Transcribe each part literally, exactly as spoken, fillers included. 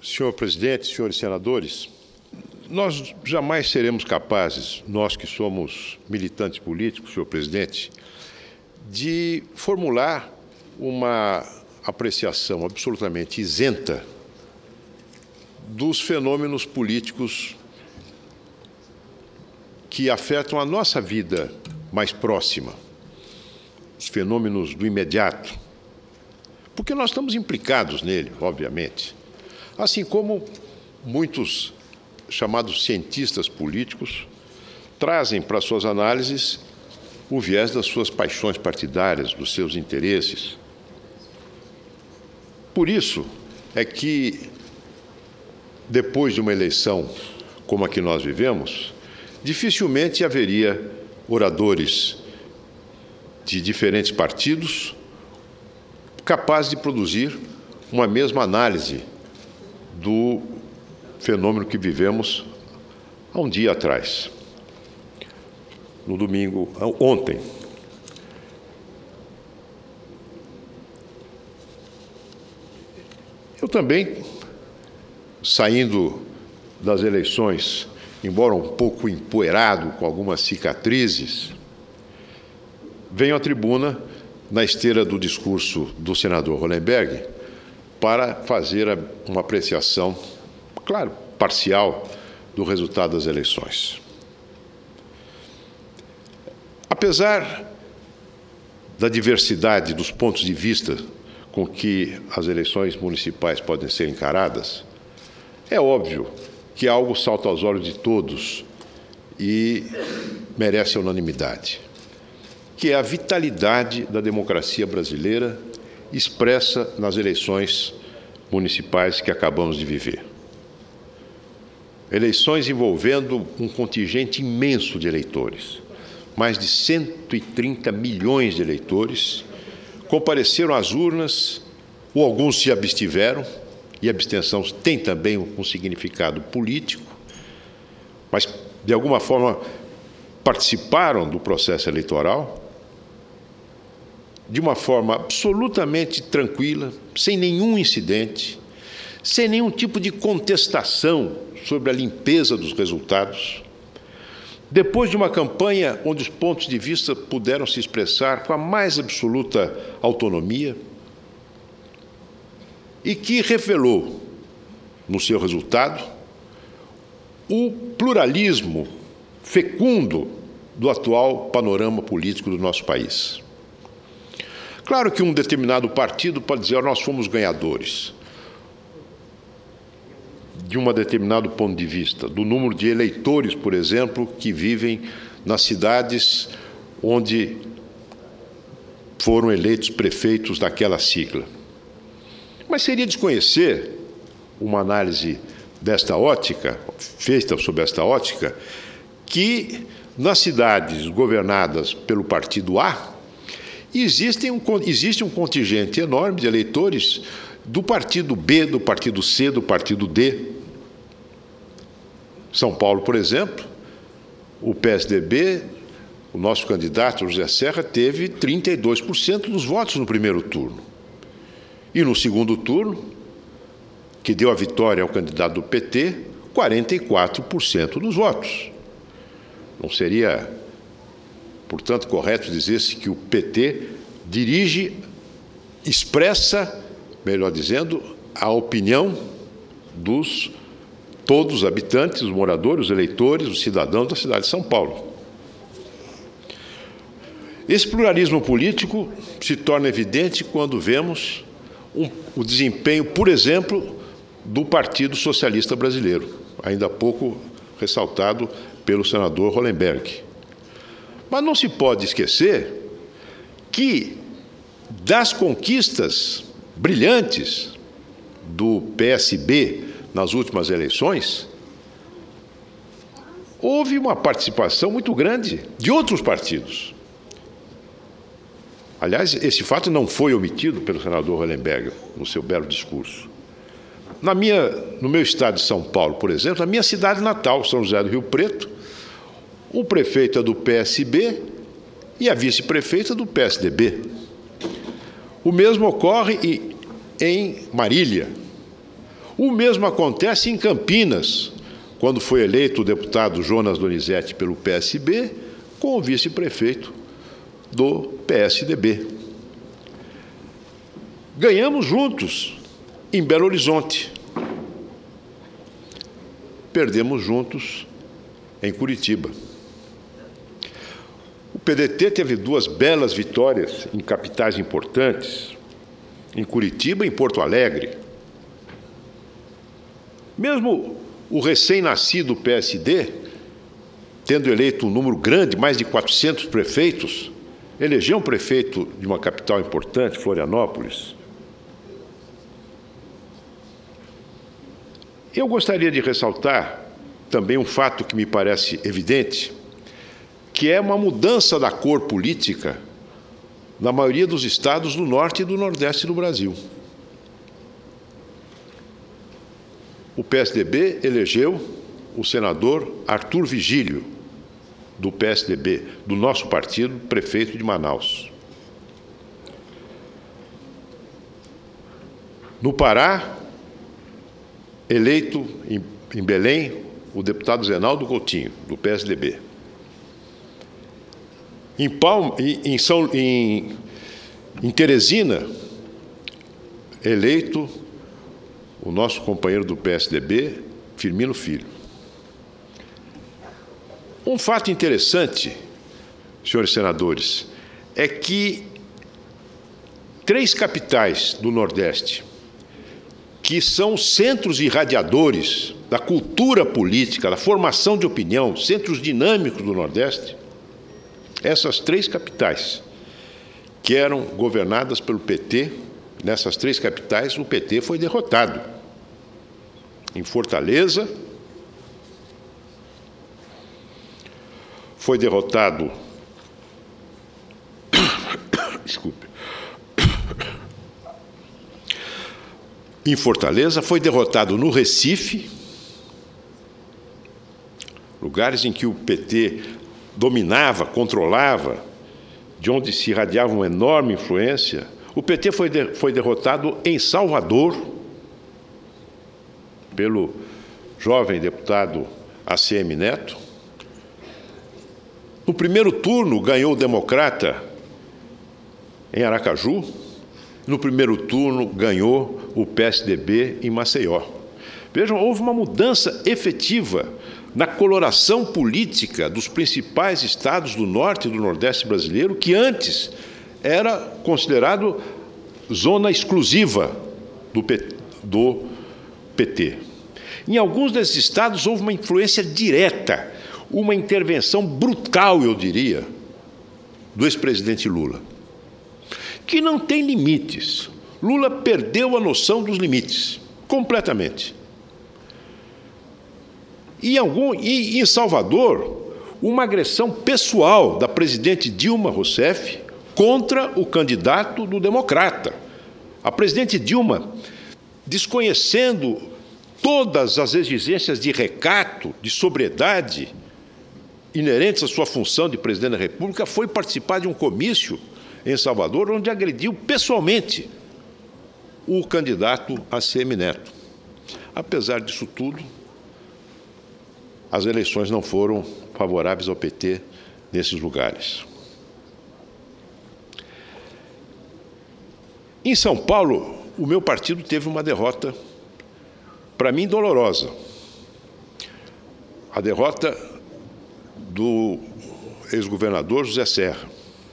Senhor presidente, senhores senadores, nós jamais seremos capazes, nós que somos militantes políticos, senhor presidente, de formular uma apreciação absolutamente isenta dos fenômenos políticos que afetam a nossa vida mais próxima, os fenômenos do imediato, porque nós estamos implicados nele, obviamente, assim como muitos chamados cientistas políticos trazem para suas análises o viés das suas paixões partidárias, dos seus interesses. Por isso é que, depois de uma eleição como a que nós vivemos, dificilmente haveria oradores de diferentes partidos capazes de produzir uma mesma análise do fenômeno que vivemos há um dia atrás, no domingo, ontem. Eu também, saindo das eleições, embora um pouco empoeirado, com algumas cicatrizes, venho à tribuna na esteira do discurso do senador Hollenberg para fazer uma apreciação, claro, parcial, do resultado das eleições. Apesar da diversidade dos pontos de vista com que as eleições municipais podem ser encaradas, é óbvio que algo salta aos olhos de todos e merece a unanimidade, que é a vitalidade da democracia brasileira expressa nas eleições municipais que acabamos de viver. Eleições envolvendo um contingente imenso de eleitores, mais de cento e trinta milhões de eleitores, compareceram às urnas, ou alguns se abstiveram, e a abstenção tem também um significado político, mas, de alguma forma, participaram do processo eleitoral de uma forma absolutamente tranquila, sem nenhum incidente, sem nenhum tipo de contestação sobre a limpeza dos resultados. Depois de uma campanha onde os pontos de vista puderam se expressar com a mais absoluta autonomia e que revelou, no seu resultado, o pluralismo fecundo do atual panorama político do nosso país. Claro que um determinado partido pode dizer: nós fomos ganhadores, de um determinado ponto de vista, do número de eleitores, por exemplo, que vivem nas cidades onde foram eleitos prefeitos daquela sigla. Mas seria desconhecer uma análise desta ótica, feita sob esta ótica, que nas cidades governadas pelo partido A, existem um, existe um contingente enorme de eleitores do partido B, do partido C, do partido D. São Paulo, por exemplo, o P S D B, o nosso candidato, José Serra, teve trinta e dois por cento dos votos no primeiro turno. E no segundo turno, que deu a vitória ao candidato do P T, quarenta e quatro por cento dos votos. Não seria, portanto, correto dizer-se que o P T dirige, expressa, melhor dizendo, a opinião dos todos os habitantes, os moradores, os eleitores, os cidadãos da cidade de São Paulo. Esse pluralismo político se torna evidente quando vemos um, o desempenho, por exemplo, do Partido Socialista Brasileiro, ainda há pouco ressaltado pelo senador Hollenberg. Mas não se pode esquecer que, das conquistas brilhantes do P S B nas últimas eleições, houve uma participação muito grande de outros partidos. Aliás, esse fato não foi omitido pelo senador Hollenberg no seu belo discurso. Na minha, no meu estado de São Paulo, por exemplo, na minha cidade natal, São José do Rio Preto, o prefeito é do P S B e a vice-prefeita do P S D B. O mesmo ocorre em Marília. O mesmo acontece em Campinas, quando foi eleito o deputado Jonas Donizete pelo P S B, com o vice-prefeito do P S D B. Ganhamos juntos em Belo Horizonte. Perdemos juntos em Curitiba. O P D T teve duas belas vitórias em capitais importantes, em Curitiba e em Porto Alegre. Mesmo o recém-nascido P S D, tendo eleito um número grande, mais de quatrocentos prefeitos, elegeu um prefeito de uma capital importante, Florianópolis. Eu gostaria de ressaltar também um fato que me parece evidente, que é uma mudança da cor política na maioria dos estados do norte e do nordeste do Brasil. O P S D B elegeu o senador Arthur Vigílio, do P S D B, do nosso partido, prefeito de Manaus. No Pará, eleito em, em Belém, o deputado Zenaldo Coutinho, do P S D B. Em, Palma, em, em, São, em, em Teresina, eleito o nosso companheiro do P S D B, Firmino Filho. Um fato interessante, senhores senadores, é que três capitais do Nordeste, que são centros irradiadores da cultura política, da formação de opinião, centros dinâmicos do Nordeste, essas três capitais, que eram governadas pelo P T, nessas três capitais o P T foi derrotado. Em Fortaleza, foi derrotado, desculpe, em Fortaleza, foi derrotado no Recife, lugares em que o P T dominava, controlava, de onde se irradiava uma enorme influência. O P T foi, de, foi derrotado em Salvador, pelo jovem deputado A C M Neto. No primeiro turno, ganhou o Democrata em Aracaju. No primeiro turno, ganhou o P S D B em Maceió. Vejam, houve uma mudança efetiva na coloração política dos principais estados do norte e do nordeste brasileiro, que antes era considerado zona exclusiva do P T. Do P T. Em alguns desses estados houve uma influência direta, uma intervenção brutal, eu diria, do ex-presidente Lula, que não tem limites. Lula perdeu a noção dos limites, completamente. E em, algum, e em Salvador, uma agressão pessoal da presidente Dilma Rousseff contra o candidato do Democrata. A presidente Dilma, desconhecendo todas as exigências de recato, de sobriedade inerentes à sua função de presidente da República, foi participar de um comício em Salvador, onde agrediu pessoalmente o candidato A C M Neto. Apesar disso tudo, as eleições não foram favoráveis ao P T nesses lugares. Em São Paulo, o meu partido teve uma derrota, para mim, dolorosa. A derrota do ex-governador José Serra.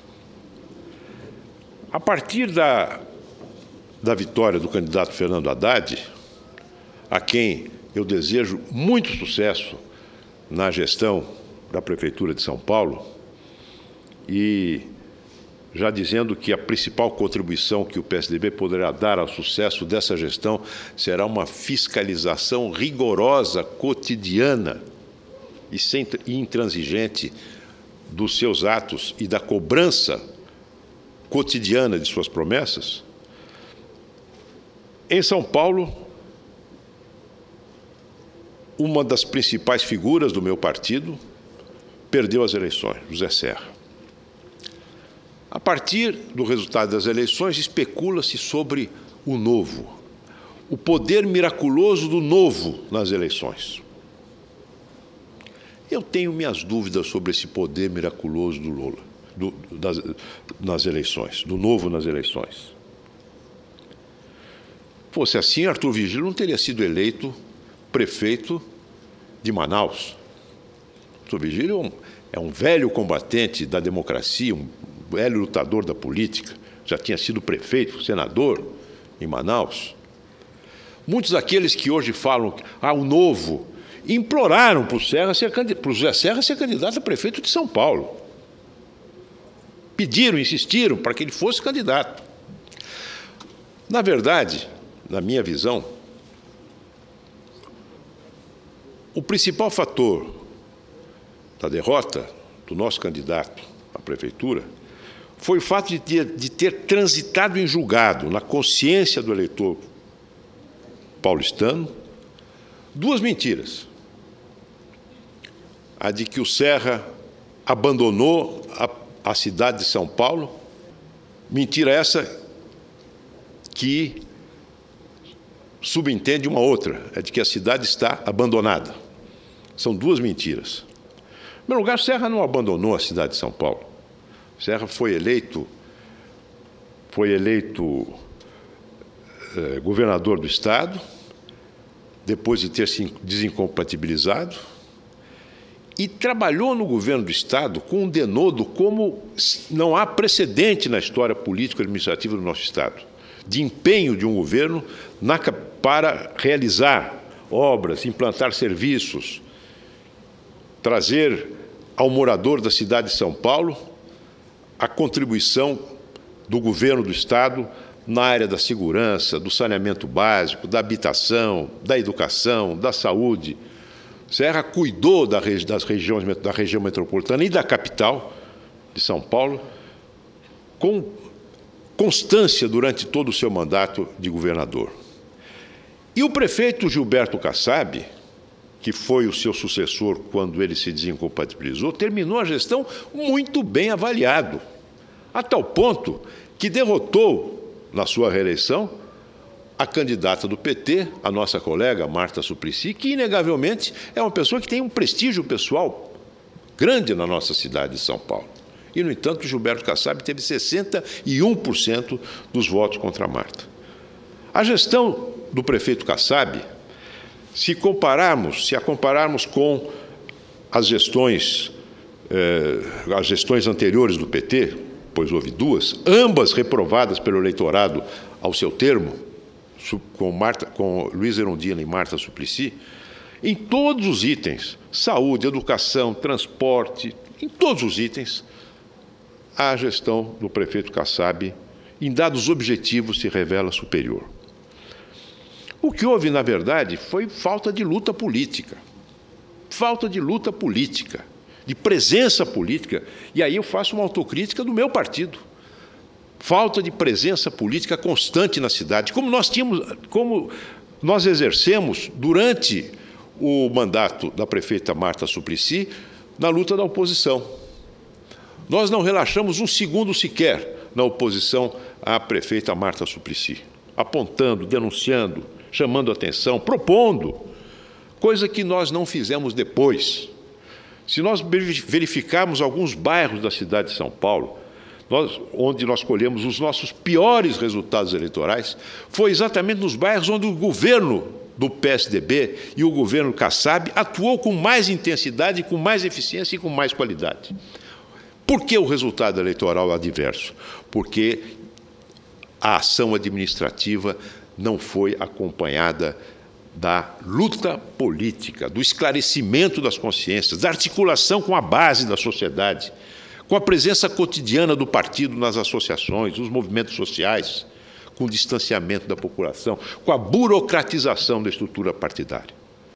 A partir da, da vitória do candidato Fernando Haddad, a quem eu desejo muito sucesso na gestão da Prefeitura de São Paulo, e já dizendo que a principal contribuição que o P S D B poderá dar ao sucesso dessa gestão será uma fiscalização rigorosa, cotidiana e, sem, e intransigente dos seus atos e da cobrança cotidiana de suas promessas. Em São Paulo, uma das principais figuras do meu partido perdeu as eleições, José Serra. A partir do resultado das eleições, especula-se sobre o novo. o poder miraculoso do novo nas eleições. Eu tenho minhas dúvidas sobre esse poder miraculoso do Lula, do, das, nas eleições, do novo nas eleições. Fosse assim, Arthur Virgílio não teria sido eleito prefeito de Manaus. Arthur Virgílio é um, é um velho combatente da democracia, um velho lutador da política, já tinha sido prefeito, senador em Manaus. Muitos daqueles que hoje falam, ah, o novo, imploraram para o Serra ser, para o José Serra ser candidato a prefeito de São Paulo. Pediram, insistiram para que ele fosse candidato. Na verdade, na minha visão, o principal fator da derrota do nosso candidato à prefeitura foi o fato de ter, de ter transitado em julgado, na consciência do eleitor paulistano, duas mentiras. A de que o Serra abandonou a, a cidade de São Paulo, mentira essa que subentende uma outra, é de que a cidade está abandonada. São duas mentiras. Em primeiro lugar, Serra não abandonou a cidade de São Paulo. Serra foi eleito, foi eleito eh, governador do Estado, depois de ter se desincompatibilizado, e trabalhou no governo do Estado com um denodo como não há precedente na história político-administrativa do nosso Estado, de empenho de um governo na, para realizar obras, implantar serviços, trazer ao morador da cidade de São Paulo a contribuição do governo do Estado na área da segurança, do saneamento básico, da habitação, da educação, da saúde. Serra cuidou da, das regiões, da região metropolitana e da capital de São Paulo com constância durante todo o seu mandato de governador. E o prefeito Gilberto Kassab, que foi o seu sucessor quando ele se desincompatibilizou, terminou a gestão muito bem avaliado, a tal ponto que derrotou, na sua reeleição, a candidata do P T, a nossa colega Marta Suplicy, que, inegavelmente, é uma pessoa que tem um prestígio pessoal grande na nossa cidade de São Paulo. E, no entanto, Gilberto Kassab teve sessenta e um por cento dos votos contra a Marta. A gestão do prefeito Kassab, se compararmos, se a compararmos com as gestões, eh, as gestões anteriores do P T, pois houve duas, ambas reprovadas pelo eleitorado ao seu termo, com, Marta, com Luiz Erundina e Marta Suplicy, em todos os itens, saúde, educação, transporte, em todos os itens, a gestão do prefeito Kassab, em dados objetivos, se revela superior. O que houve, na verdade, foi falta de luta política. Falta de luta política, de presença política. E aí eu faço uma autocrítica do meu partido. Falta de presença política constante na cidade, como nós tínhamos, como nós exercemos durante o mandato da prefeita Marta Suplicy na luta da oposição. Nós não relaxamos um segundo sequer na oposição à prefeita Marta Suplicy, apontando, denunciando, chamando atenção, propondo, coisa que nós não fizemos depois. Se nós verificarmos alguns bairros da cidade de São Paulo, nós, onde nós colhemos os nossos piores resultados eleitorais, foi exatamente nos bairros onde o governo do P S D B e o governo Kassab atuou com mais intensidade, com mais eficiência e com mais qualidade. Por que o resultado eleitoral adverso? Porque a ação administrativa não foi acompanhada da luta política, do esclarecimento das consciências, da articulação com a base da sociedade, com a presença cotidiana do partido nas associações, nos movimentos sociais, com o distanciamento da população, com a burocratização da estrutura partidária.